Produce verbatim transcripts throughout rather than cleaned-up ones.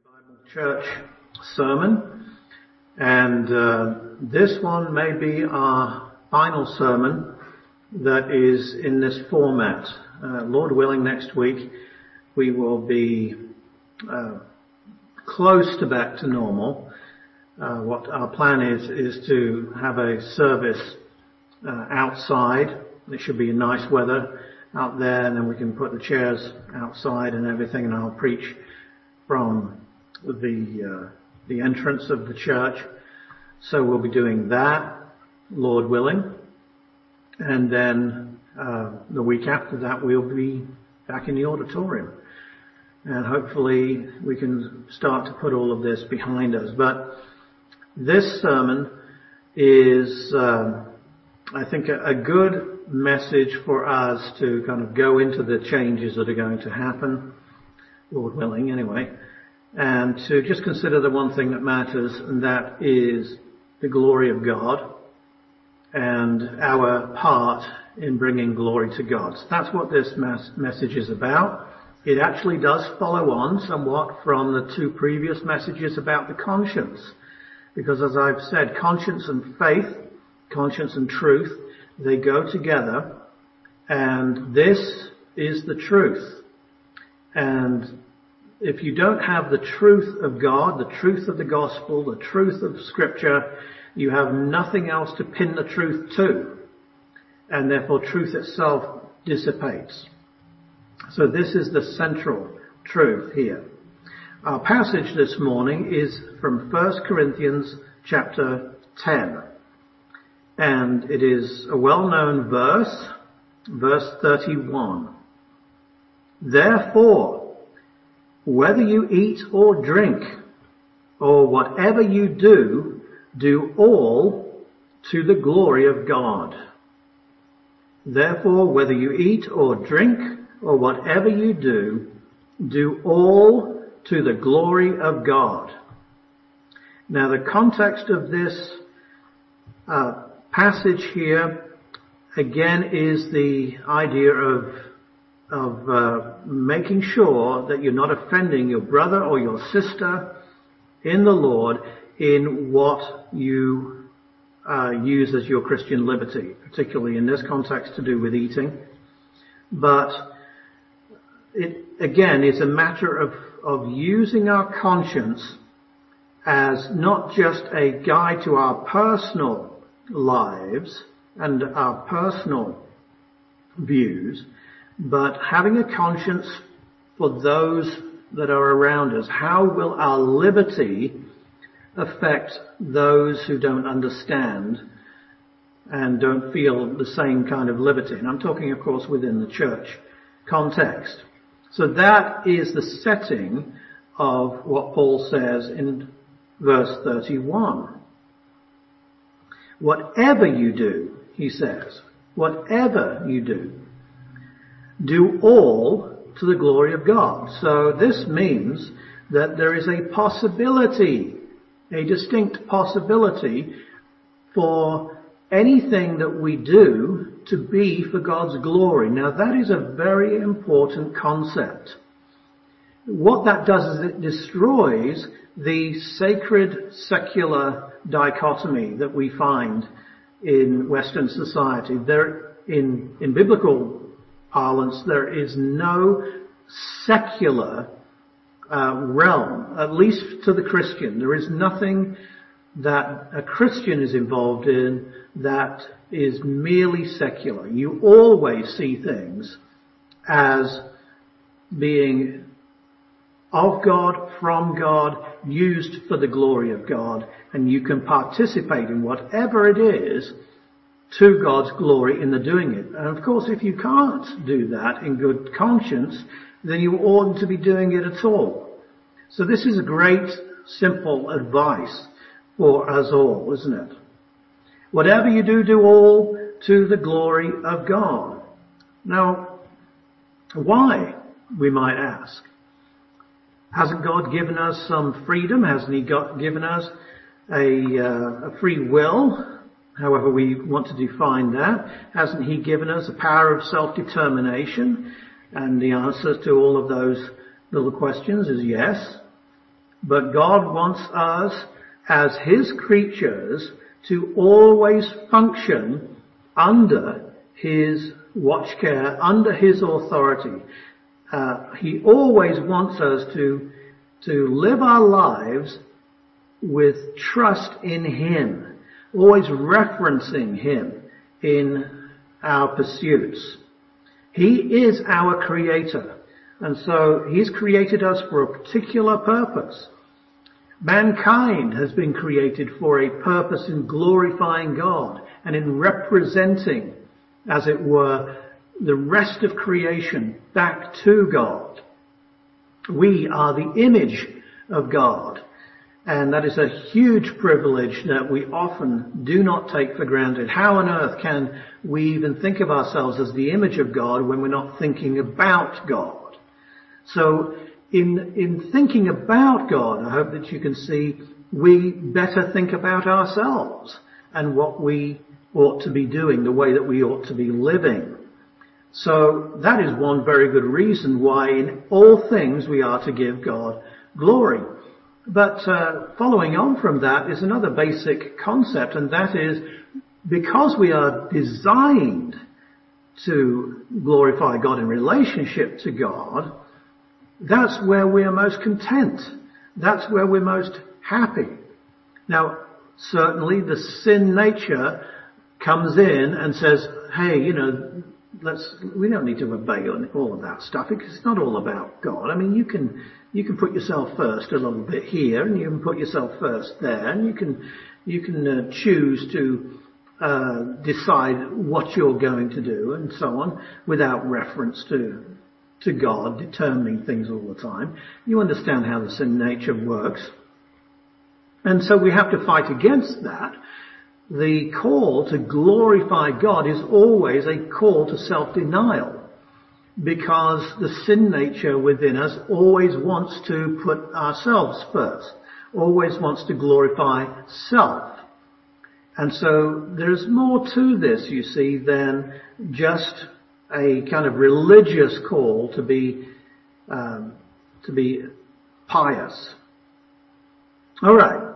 Bible Church sermon, and uh, this one may be our final sermon that is in this format. Uh, Lord willing, next week we will be uh, close to back to normal. Uh, what our plan is is to have a service uh, outside. It should be nice weather out there, and then we can put the chairs outside and everything, and I'll preach from the uh, the entrance of the church. So we'll be doing that, Lord willing, and then uh, the week after that we'll be back in the auditorium, and hopefully we can start to put all of this behind us. But this sermon is, uh, I think, a, a good message for us to kind of go into the changes that are going to happen, Lord willing, anyway. And to just consider the one thing that matters, and that is the glory of God and our part in bringing glory to God. So that's what this mas- message is about. It actually does follow on somewhat from the two previous messages about the conscience. Because as I've said, conscience and faith, conscience and truth, they go together. And this is the truth. And if you don't have the truth of God, the truth of the gospel, the truth of Scripture, you have nothing else to pin the truth to. And therefore truth itself dissipates. So this is the central truth here. Our passage this morning is from First Corinthians chapter ten. And it is a well-known verse, verse thirty-one. Therefore, whether you eat or drink, or whatever you do, do all to the glory of God. Therefore, whether you eat or drink, or whatever you do, do all to the glory of God. Now, the context of this uh, passage here, again, is the idea of of uh, making sure that you're not offending your brother or your sister in the Lord in what you uh, use as your Christian liberty, particularly in this context to do with eating. But it, again, is a matter of, of using our conscience as not just a guide to our personal lives and our personal views, but having a conscience for those that are around us. How will our liberty affect those who don't understand and don't feel the same kind of liberty? And I'm talking, of course, within the church context. So that is the setting of what Paul says in verse thirty-one. Whatever you do, he says, whatever you do, do all to the glory of God. So this means that there is a possibility, a distinct possibility for anything that we do to be for God's glory. Now that is a very important concept. What that does is it destroys the sacred secular dichotomy that we find in Western society. There, in, in biblical parlance, there is no secular uh, realm, at least to the Christian. There is nothing that a Christian is involved in that is merely secular. You always see things as being of God, from God, used for the glory of God, and you can participate in whatever it is to God's glory in the doing it. And of course, if you can't do that in good conscience, then you oughtn't to be doing it at all. So this is a great, simple advice for us all, isn't it? Whatever you do, do all to the glory of God. Now, why, we might ask? Hasn't God given us some freedom? Hasn't He got, given us a, uh, a free will? However we want to define that. Hasn't He given us a power of self-determination? And the answer to all of those little questions is yes. But God wants us as His creatures to always function under His watch care, under His authority. Uh, he always wants us to, to live our lives with trust in Him, always referencing Him in our pursuits. He is our Creator, and so He's created us for a particular purpose. Mankind has been created for a purpose in glorifying God and in representing, as it were, the rest of creation back to God. We are the image of God, and that is a huge privilege that we often do not take for granted. How on earth can we even think of ourselves as the image of God when we're not thinking about God? So in, in thinking about God, I hope that you can see we better think about ourselves and what we ought to be doing, the way that we ought to be living. So that is one very good reason why in all things we are to give God glory. But uh, following on from that is another basic concept, and that is because we are designed to glorify God in relationship to God, that's where we are most content. That's where we're most happy. Now, certainly the sin nature comes in and says, hey, you know, let's, we don't need to obey all of that stuff because it's not all about God. I mean, you can, you can put yourself first a little bit here and you can put yourself first there and you can, you can uh, choose to uh, decide what you're going to do and so on without reference to to God determining things all the time. You understand how the sin nature works. And so we have to fight against that. The call to glorify God is always a call to self-denial, because the sin nature within us always wants to put ourselves first, always wants to glorify self. And so there's more to this, you see, than just a kind of religious call to be um, to be pious. All right.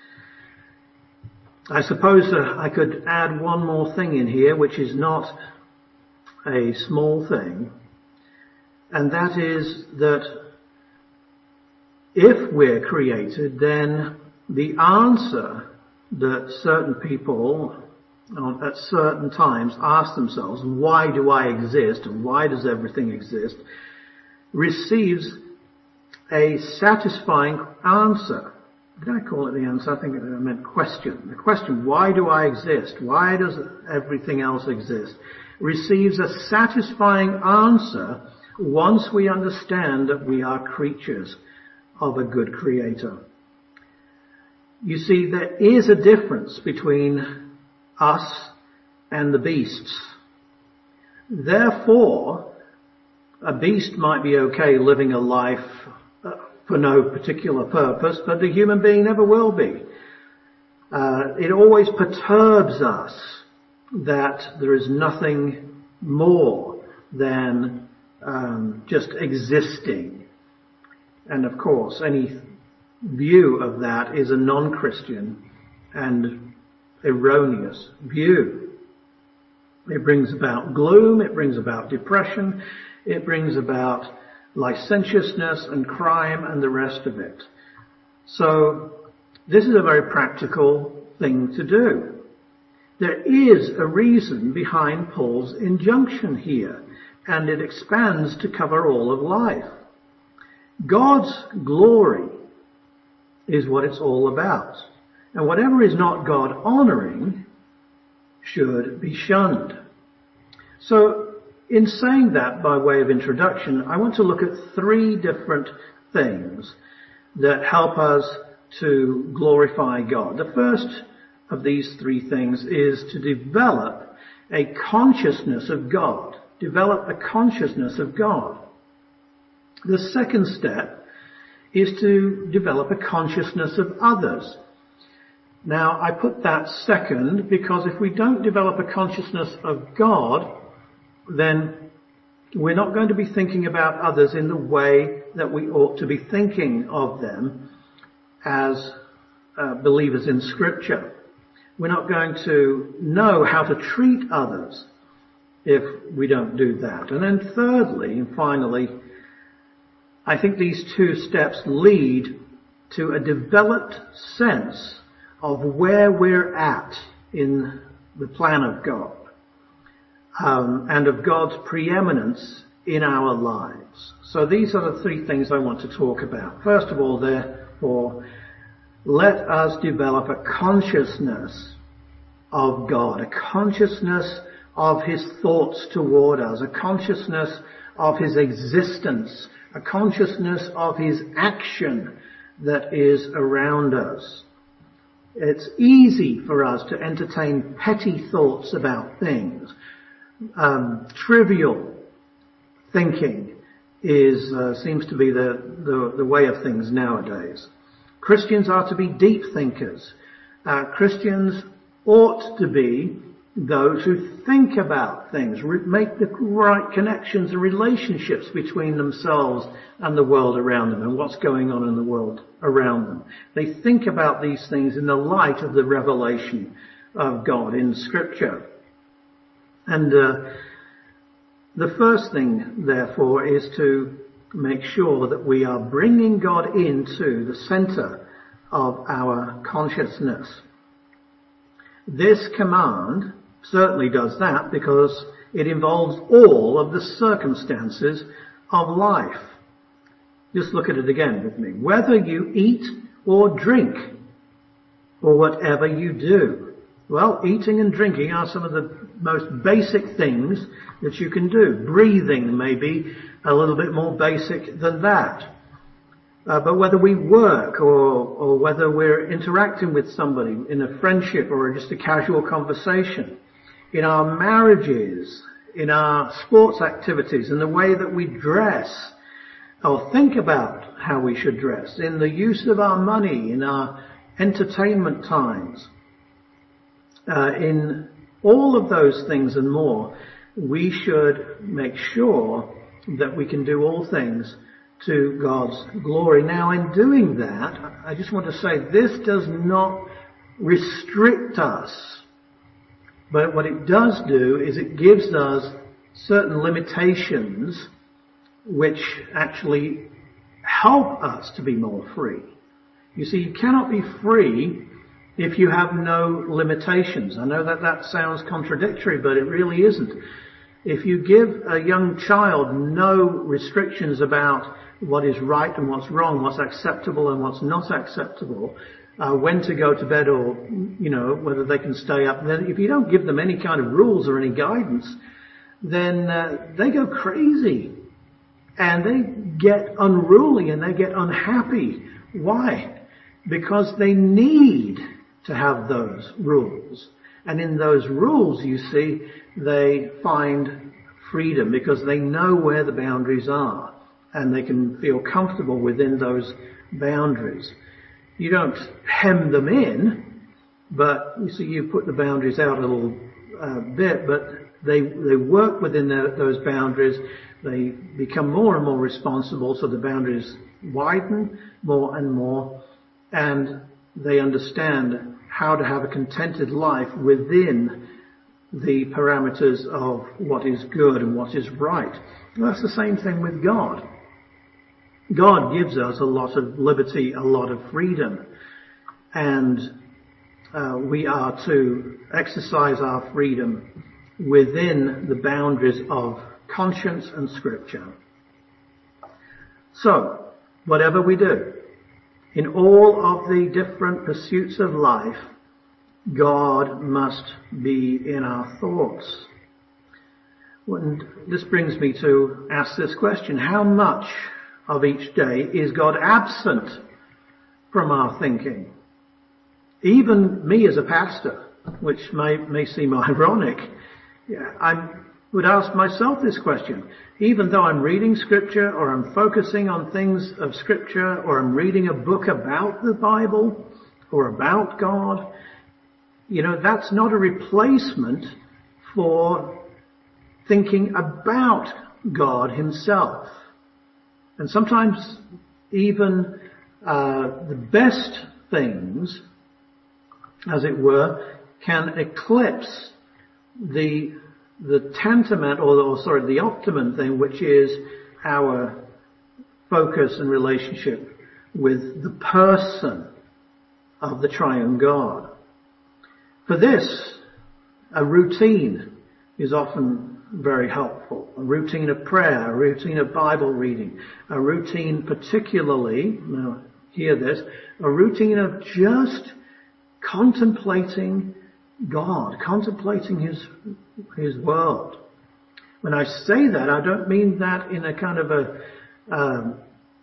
I suppose uh, I could add one more thing in here, which is not a small thing, and that is that if we're created, then the answer that certain people at certain times ask themselves, why do I exist and why does everything exist, receives a satisfying answer. Did I call it the answer? I think I meant question. The question, why do I exist? Why does everything else exist? Receives a satisfying answer once we understand that we are creatures of a good Creator. You see, there is a difference between us and the beasts. Therefore, a beast might be okay living a life for no particular purpose, but the human being never will be. Uh, it always perturbs us that there is nothing more than um, just existing. And of course, any view of that is a non-Christian and erroneous view. It brings about gloom, it brings about depression, it brings about licentiousness and crime and the rest of it. So this is a very practical thing to do. There is a reason behind Paul's injunction here, and it expands to cover all of life. God's glory is what it's all about. And whatever is not God-honoring should be shunned. So, in saying that by way of introduction, I want to look at three different things that help us to glorify God. The first of these three things is to develop a consciousness of God. Develop a consciousness of God. The second step is to develop a consciousness of others. Now, I put that second because if we don't develop a consciousness of God, then we're not going to be thinking about others in the way that we ought to be thinking of them. as uh, believers in Scripture. We're not going to know how to treat others if we don't do that. And then thirdly and finally, I think these two steps lead to a developed sense of where we're at in the plan of God, um, and of God's preeminence in our lives. So these are the three things I want to talk about. First of all, therefore, let us develop a consciousness of God, a consciousness of His thoughts toward us, a consciousness of His existence, a consciousness of His action that is around us. It's easy for us to entertain petty thoughts about things. Um, trivial thinking is uh, seems to be the, the the way of things nowadays. Christians are to be deep thinkers. Uh, Christians ought to be those who think about things, re- make the right connections and relationships between themselves and the world around them and what's going on in the world around them. They think about these things in the light of the revelation of God in Scripture. And uh, the first thing, therefore, is to make sure that we are bringing God into the center of our consciousness. This command certainly does that because it involves all of the circumstances of life. Just look at it again with me. Whether you eat or drink, or whatever you do. Well, eating and drinking are some of the most basic things that you can do. Breathing may be a little bit more basic than that. Uh, but whether we work or, or whether we're interacting with somebody in a friendship or just a casual conversation, in our marriages, in our sports activities, in the way that we dress or think about how we should dress, in the use of our money, in our entertainment times, uh, in all of those things and more, we should make sure that we can do all things to God's glory. Now, in doing that, I just want to say this does not restrict us. But what it does do is it gives us certain limitations which actually help us to be more free. You see, you cannot be free if you have no limitations. I know that that sounds contradictory, but it really isn't. If you give a young child no restrictions about what is right and what's wrong, what's acceptable and what's not acceptable, uh, when to go to bed or, you know, whether they can stay up, then if you don't give them any kind of rules or any guidance, then uh, they go crazy and they get unruly and they get unhappy. Why? Because they need to have those rules. And in those rules, you see, they find freedom because they know where the boundaries are and they can feel comfortable within those boundaries. You don't hem them in, but you see, you put the boundaries out a little uh, bit, but they they work within their, those boundaries. They become more and more responsible, so the boundaries widen more and more, and they understand how to have a contented life within the parameters of what is good and what is right. And that's the same thing with God. God gives us a lot of liberty, a lot of freedom, and uh, we are to exercise our freedom within the boundaries of conscience and Scripture. So, whatever we do, in all of the different pursuits of life, God must be in our thoughts. And this brings me to ask this question: how much of each day is God absent from our thinking? Even me as a pastor, which may, may seem ironic, I would ask myself this question. Even though I'm reading Scripture, or I'm focusing on things of Scripture, or I'm reading a book about the Bible, or about God, you know, that's not a replacement for thinking about God Himself. And sometimes even uh, the best things, as it were, can eclipse the the tantamount, or, or sorry, the optimum thing, which is our focus and relationship with the person of the triune God. For this, a routine is often very helpful. A routine of prayer, a routine of Bible reading, a routine particularly, now hear this, a routine of just contemplating God, contemplating His, His world. When I say that, I don't mean that in a kind of a, um,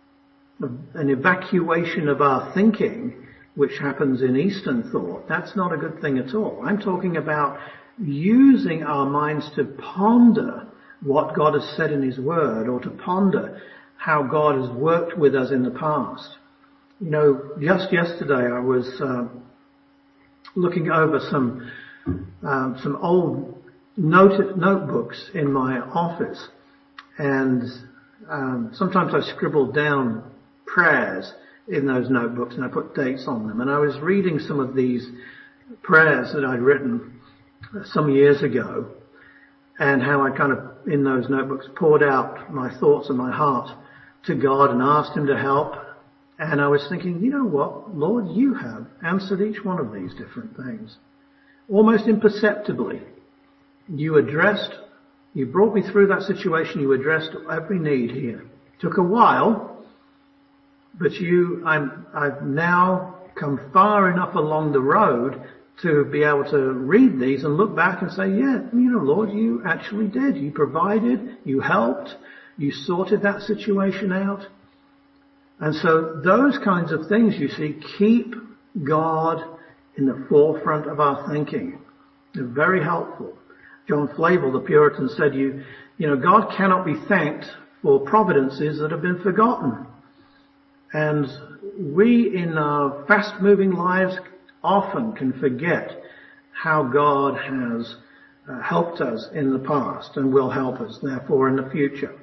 an evacuation of our thinking, which happens in Eastern thought. That's not a good thing at all. I'm talking about using our minds to ponder what God has said in His Word, or to ponder how God has worked with us in the past. You know, just yesterday I was uh, looking over some um, some old note- notebooks in my office, and um, sometimes I scribbled down prayers in those notebooks and I put dates on them. And I was reading some of these prayers that I'd written some years ago, and how I kind of, in those notebooks, poured out my thoughts and my heart to God and asked Him to help. And I was thinking, you know what, Lord, you have answered each one of these different things. Almost imperceptibly. You addressed, you brought me through that situation, you addressed every need here. Took a while, but you, I'm, I've now come far enough along the road to be able to read these and look back and say, yeah, you know, Lord, you actually did. You provided, you helped, you sorted that situation out. And so those kinds of things, you see, keep God in the forefront of our thinking. They're very helpful. John Flavel, the Puritan, said, you, you know, God cannot be thanked for providences that have been forgotten. And we in our fast-moving lives often can forget how God has uh, helped us in the past and will help us, therefore, in the future.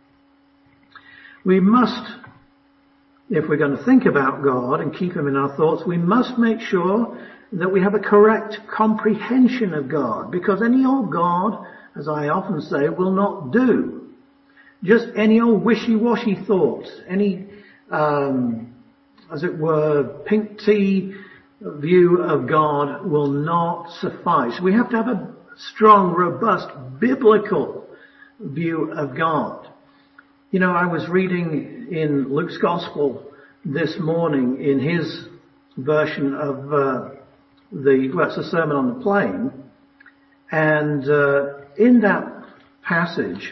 We must, if we're going to think about God and keep Him in our thoughts, we must make sure that we have a correct comprehension of God, because any old God, as I often say, will not do. Just any old wishy-washy thoughts, any, um, as it were, pink tea view of God will not suffice. We have to have a strong, robust, biblical view of God. You know, I was reading in Luke's Gospel this morning in his version of uh, the, well, it's a Sermon on the Plain, and uh, in that passage,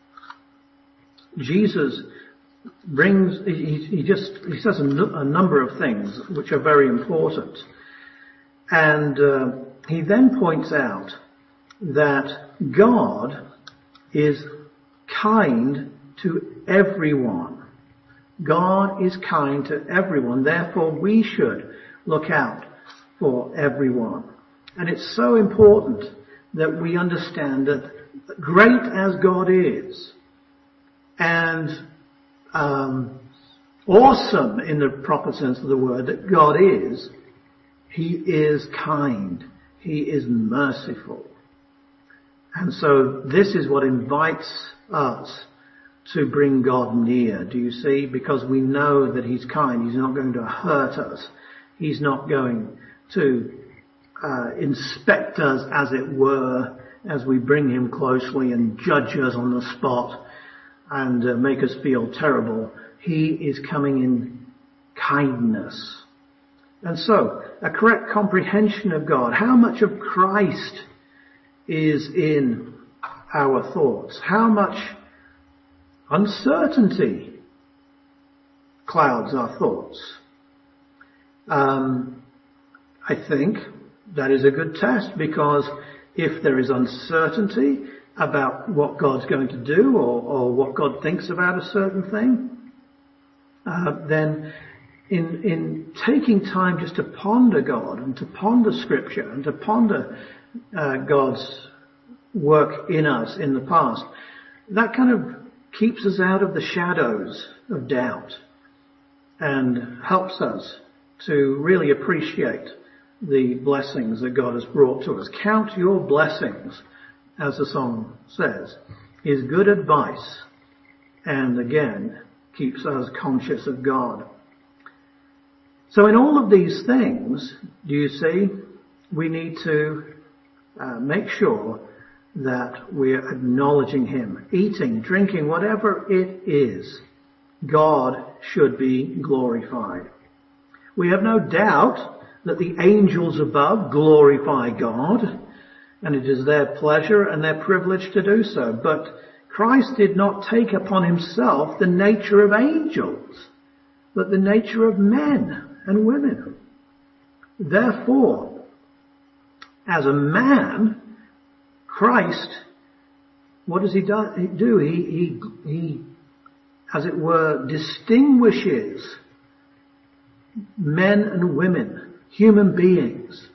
Jesus brings, he, he just, he says a, n- a number of things which are very important. And uh, he then points out that God is kind to everyone. God is kind to everyone. Therefore, we should look out for everyone. And it's so important that we understand that great as God is, and um, awesome in the proper sense of the word that God is, He is kind. He is merciful. And so this is what invites us to bring God near. Do you see? Because we know that He's kind. He's not going to hurt us. He's not going to uh, inspect us, as it were, as we bring Him closely and judge us on the spot and uh, make us feel terrible. He is coming in kindness. And so, a correct comprehension of God. How much of Christ is in our thoughts? How much uncertainty clouds our thoughts? Um, I think that is a good test, because if there is uncertainty about what God's going to do, or, or what God thinks about a certain thing, uh, then in, in taking time just to ponder God and to ponder Scripture and to ponder uh, God's work in us in the past, that kind of keeps us out of the shadows of doubt. and helps us to really appreciate the blessings that God has brought to us. Count your blessings, as the song says, is good advice, and again, keeps us conscious of God. So in all of these things, do you see, we need to uh, make sure that we're acknowledging Him. Eating, drinking, whatever it is, God should be glorified. We have no doubt that the angels above glorify God, and it is their pleasure and their privilege to do so. But Christ did not take upon Himself the nature of angels, but the nature of men and women. Therefore, as a man, Christ, what does He do? He, he, he, as it were, distinguishes men and women, human beings,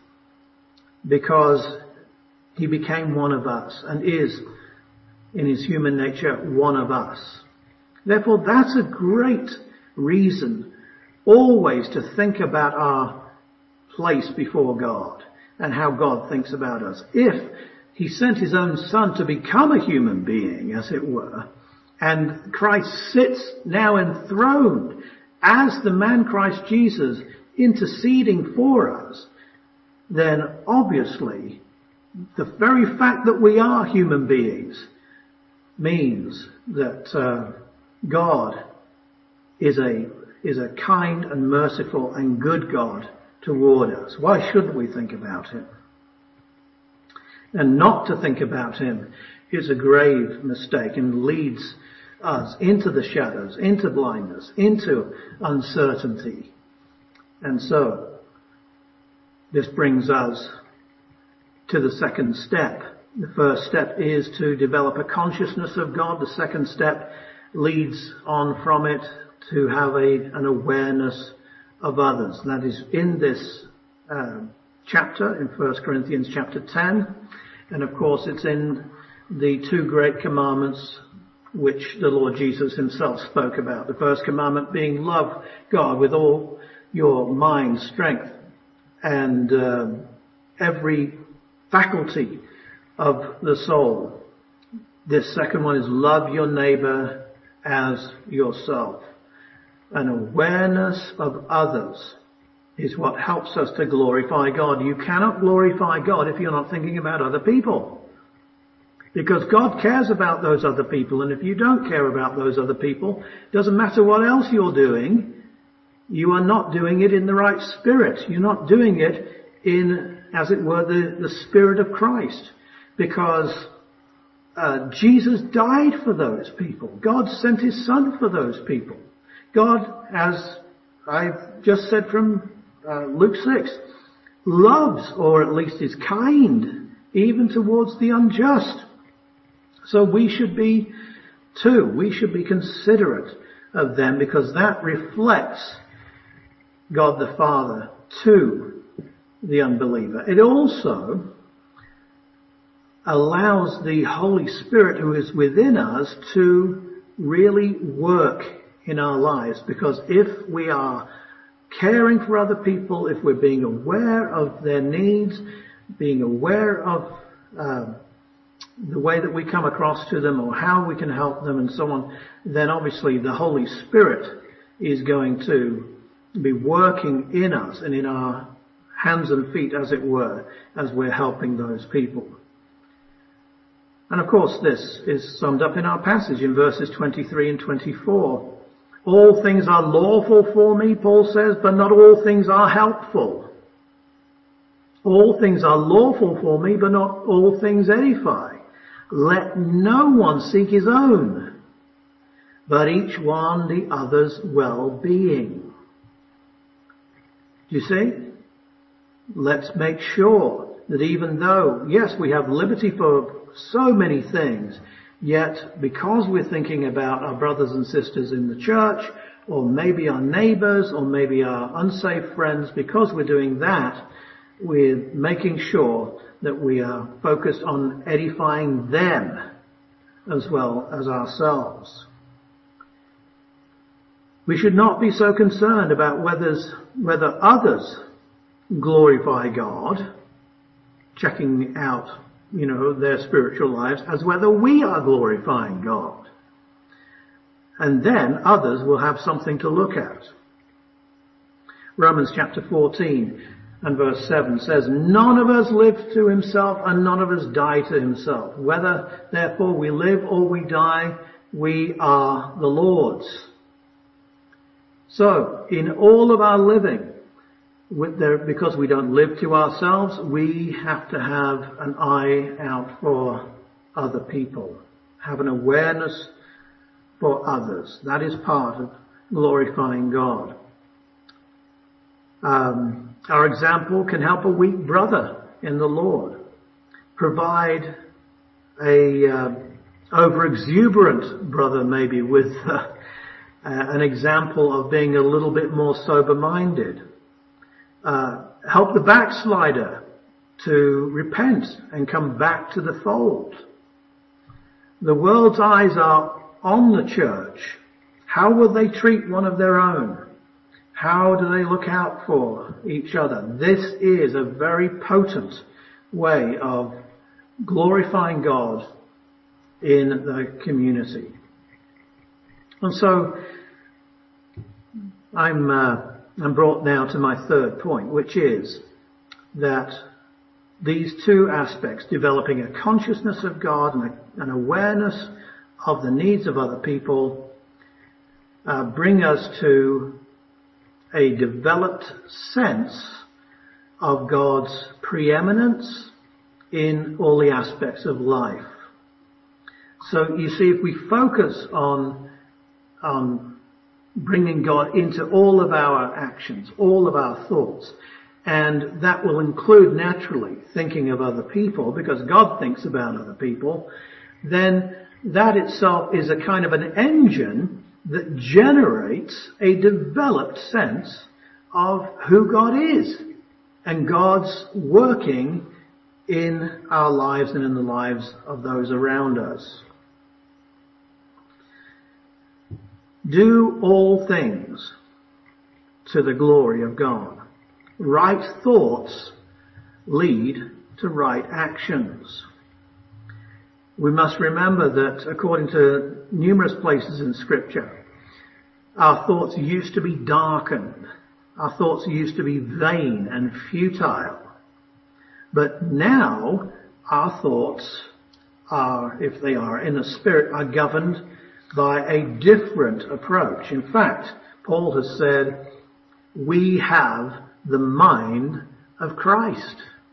because He became one of us and is, in His human nature, one of us. Therefore, that's a great reason always to think about our place before God and how God thinks about us. If He sent His own Son to become a human being, as it were, and Christ sits now enthroned as the man Christ Jesus interceding for us, then obviously the very fact that we are human beings means that uh, God is a is a kind and merciful and good God toward us. Why shouldn't we think about Him? And not to think about Him is a grave mistake and leads us into the shadows, into blindness, into uncertainty. And so, this brings us to the second step. The first step is to develop a consciousness of God. The second step leads on from it to have a, an awareness of others. That is in this uh, chapter, in First Corinthians chapter ten. And of course it's in the two great commandments which the Lord Jesus Himself spoke about. The first commandment being love God with all your mind, strength, and uh, every faculty of the soul. This second one is love your neighbor as yourself. An awareness of others is what helps us to glorify God. You cannot glorify God if you're not thinking about other people. Because God cares about those other people, and if you don't care about those other people, it doesn't matter what else you're doing, you are not doing it in the right spirit. You're not doing it in, as it were, the, the Spirit of Christ. Because uh, Jesus died for those people. God sent His Son for those people. God, as I've just said from uh, Luke six, loves, or at least is kind, even towards the unjust. So we should be too. We should be considerate of them, because that reflects God the Father to the unbeliever. It also allows the Holy Spirit who is within us to really work in our lives, because if we are caring for other people, if we're being aware of their needs, being aware of uh, the way that we come across to them or how we can help them and so on, then obviously the Holy Spirit is going to be working in us and in our hands and feet, as it were, as we're helping those people. And of course this is summed up in our passage in verses twenty-three and twenty-four. All things are lawful for me, Paul says, but not all things are helpful. All things are lawful for me, but not all things edify. Let no one seek his own, but each one the other's well-being. Do you see? Let's make sure that even though, yes, we have liberty for so many things, yet because we're thinking about our brothers and sisters in the church, or maybe our neighbours, or maybe our unsafe friends, because we're doing that, we're making sure that we are focused on edifying them as well as ourselves. We should not be so concerned about whether, whether others glorify God, checking out, you know, their spiritual lives, as whether we are glorifying God. And then others will have something to look at. Romans chapter fourteen and verse seven says, none of us lives to himself and none of us die to himself. Whether therefore we live or we die, we are the Lord's. So, in all of our living, with there, because we don't live to ourselves, we have to have an eye out for other people. Have an awareness for others. That is part of glorifying God. Um, our example can help a weak brother in the Lord. Provide a uh, over-exuberant brother maybe with uh, an example of being a little bit more sober-minded. Uh, help the backslider to repent and come back to the fold. The world's eyes are on the church. How will they treat one of their own? How do they look out for each other? This is a very potent way of glorifying God in the community. And so I'm uh, I'm brought now to my third point, which is that these two aspects, developing a consciousness of God and a, an awareness of the needs of other people, uh, bring us to a developed sense of God's preeminence in all the aspects of life. So you see, if we focus on, on bringing God into all of our actions, all of our thoughts, and that will include naturally thinking of other people, because God thinks about other people, then that itself is a kind of an engine that generates a developed sense of who God is and God's working in our lives and in the lives of those around us. Do all things to the glory of God. Right thoughts lead to right actions. We must remember that according to numerous places in Scripture, our thoughts used to be darkened. Our thoughts used to be vain and futile. But now our thoughts are, if they are in the Spirit, are governed by a different approach. In fact, Paul has said, we have the mind of Christ.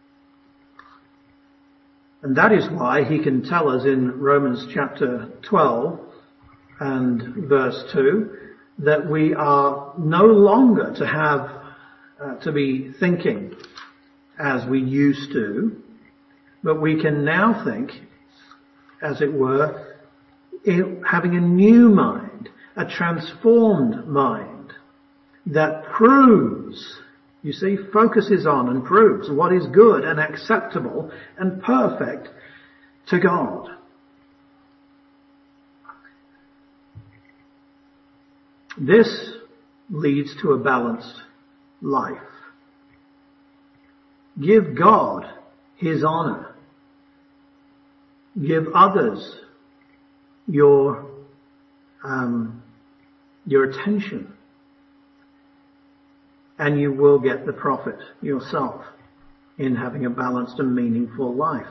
And that is why he can tell us in Romans chapter twelve and verse two that we are no longer to have, uh, to be thinking as we used to, but we can now think, as it were, in having a new mind, a transformed mind that proves, you see, focuses on and proves what is good and acceptable and perfect to God. This leads to a balanced life. Give God His honor. Give others your um, your attention, and you will get the profit yourself in having a balanced and meaningful life.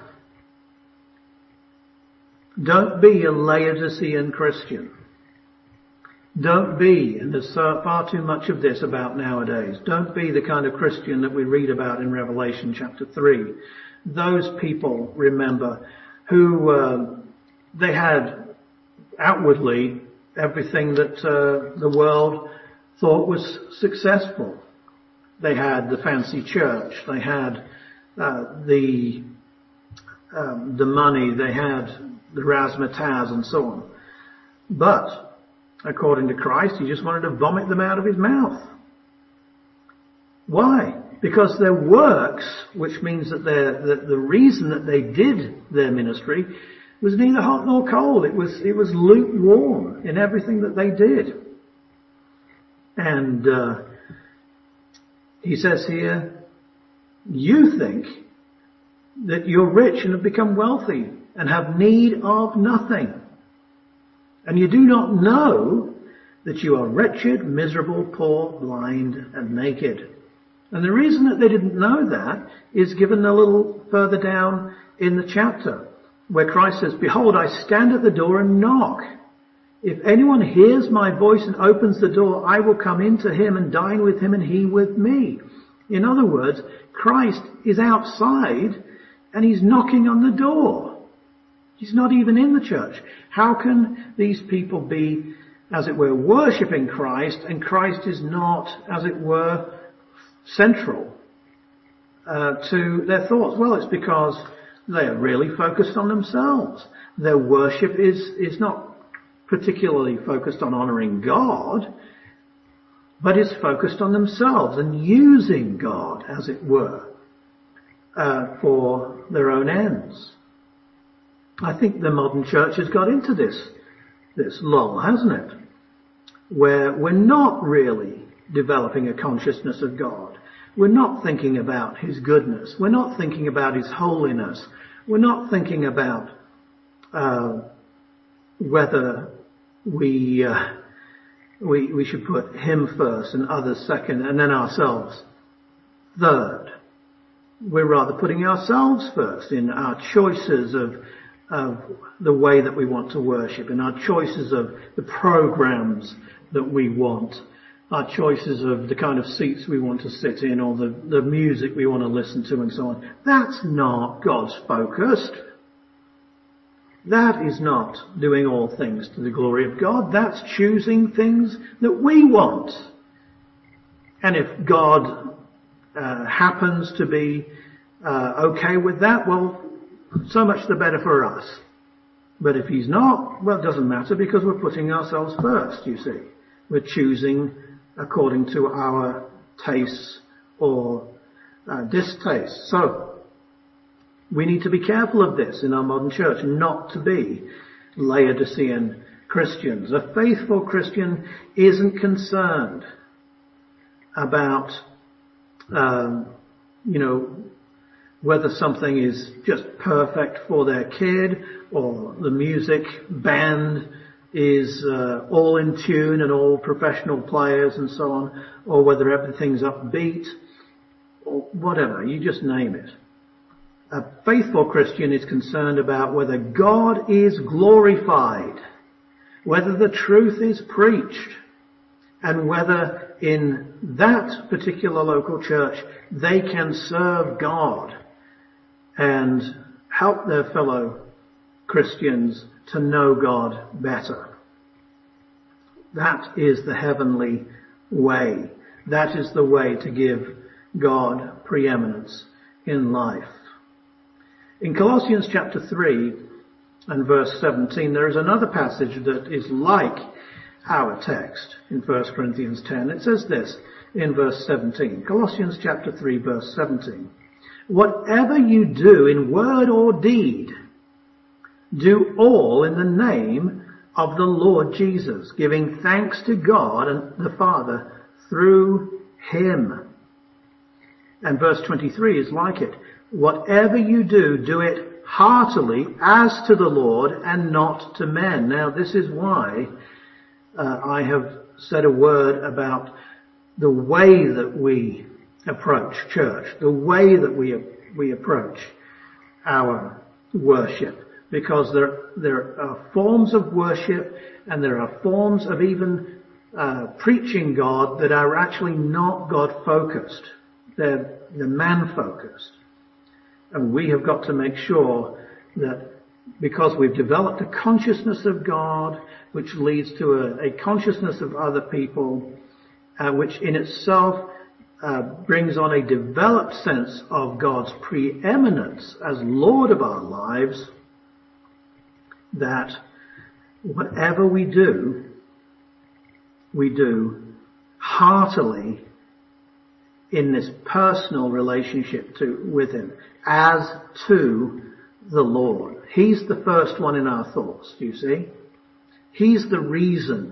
Don't be a Laodicean Christian. Don't be, and there's far too much of this about nowadays, don't be the kind of Christian that we read about in Revelation chapter three. Those people, remember, who uh, they had outwardly everything that uh, the world thought was successful. They had the fancy church, they had uh, the um, the money, they had the razzmatazz and so on. But according to Christ, he just wanted to vomit them out of his mouth. Why? Because their works, which means that the, the reason that they did their ministry was neither hot nor cold. It was, it was lukewarm in everything that they did. And uh, he says here, you think that you're rich and have become wealthy and have need of nothing. And you do not know that you are wretched, miserable, poor, blind, and naked. And the reason that they didn't know that is given a little further down in the chapter, where Christ says, behold, I stand at the door and knock. If anyone hears my voice and opens the door, I will come into him and dine with him and he with me. In other words, Christ is outside and he's knocking on the door. He's not even in the church. How can these people be, as it were, worshipping Christ, and Christ is not, as it were, central uh, to their thoughts? Well, it's because they are really focused on themselves. Their worship is, is not particularly focused on honouring God, but is focused on themselves and using God, as it were, uh, for their own ends. I think the modern church has got into this, this lull, hasn't it? Where we're not really developing a consciousness of God. We're not thinking about His goodness. We're not thinking about His holiness. We're not thinking about uh, whether we, uh, we we should put Him first and others second and then ourselves third. We're rather putting ourselves first in our choices of of the way that we want to worship, in our choices of the programs that we want, our choices of the kind of seats we want to sit in, or the, the music we want to listen to, and so on. That's not God's focused. That is not doing all things to the glory of God. That's choosing things that we want. And if God uh, happens to be uh, okay with that, well, so much the better for us. But if He's not, well, it doesn't matter, because we're putting ourselves first, you see. We're choosing according to our tastes or uh, distastes. So, we need to be careful of this in our modern church, not to be Laodicean Christians. A faithful Christian isn't concerned about, um, you know, whether something is just perfect for their kid, or the music band is uh, all in tune and all professional players and so on, or whether everything's upbeat, or whatever, you just name it. A faithful Christian is concerned about whether God is glorified, whether the truth is preached, and whether in that particular local church they can serve God and help their fellow Christians to know God better. That is the heavenly way. That is the way to give God preeminence in life. In Colossians chapter three and verse seventeen, there is another passage that is like our text in First Corinthians ten. It says this in verse seventeen. Colossians chapter three verse seventeen. Whatever you do in word or deed, do all in the name of the Lord Jesus, giving thanks to God and the Father through Him. And verse twenty-three is like it. Whatever you do, do it heartily as to the Lord and not to men. Now, this is why uh, I have said a word about the way that we approach church, the way that we we approach our worship. Because there, there are forms of worship and there are forms of even uh, preaching God that are actually not God-focused. They're, they're man-focused. And we have got to make sure that because we've developed a consciousness of God, which leads to a, a consciousness of other people, uh, which in itself uh, brings on a developed sense of God's preeminence as Lord of our lives, that whatever we do, we do heartily in this personal relationship to, with Him, as to the Lord. He's the first one in our thoughts, do you see? He's the reason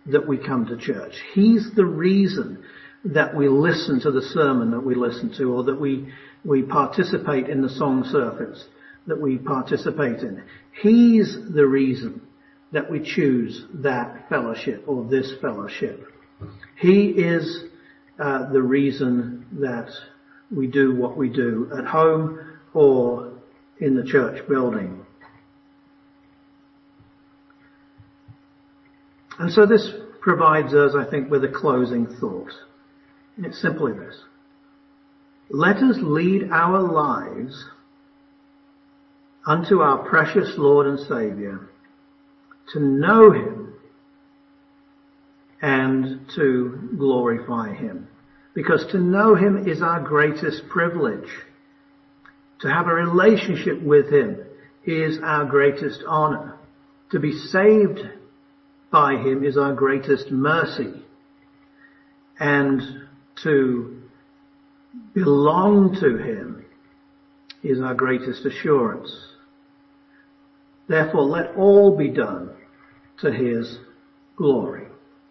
that we come to church. He's the reason that we listen to the sermon that we listen to, or that we, we participate in the song circuits that we participate in. He's the reason that we choose that fellowship or this fellowship. He is uh, the reason that we do what we do at home or in the church building. And so this provides us, I think, with a closing thought. And it's simply this. Let us lead our lives unto our precious Lord and Saviour, to know Him and to glorify Him. Because to know Him is our greatest privilege. To have a relationship with Him is our greatest honour. To be saved by Him is our greatest mercy. And to belong to Him is our greatest assurance. Therefore, let all be done to His glory.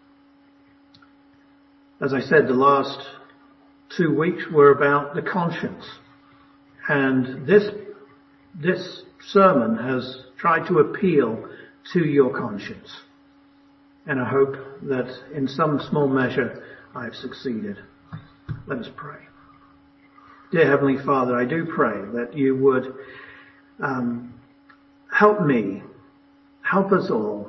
As I said, the last two weeks were about the conscience. And this, this sermon has tried to appeal to your conscience. And I hope that in some small measure I've succeeded. Let us pray. Dear Heavenly Father, I do pray that you would um, help me, help us all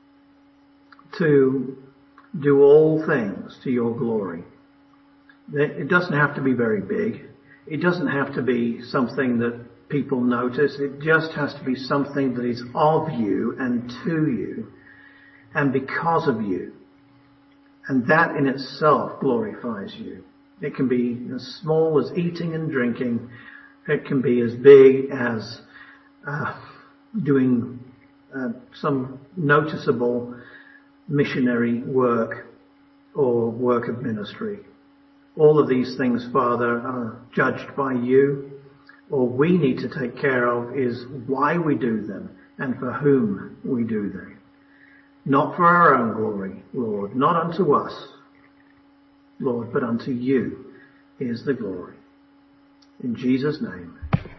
to do all things to your glory. It doesn't have to be very big. It doesn't have to be something that people notice. It just has to be something that is of you and to you and because of you. And that in itself glorifies you. It can be as small as eating and drinking. It can be as big as uh, doing uh, some noticeable missionary work or work of ministry. All of these things, Father, are judged by you. All we need to take care of is why we do them and for whom we do them. Not for our own glory, Lord, not unto us, Lord, but unto you is the glory. In Jesus' name.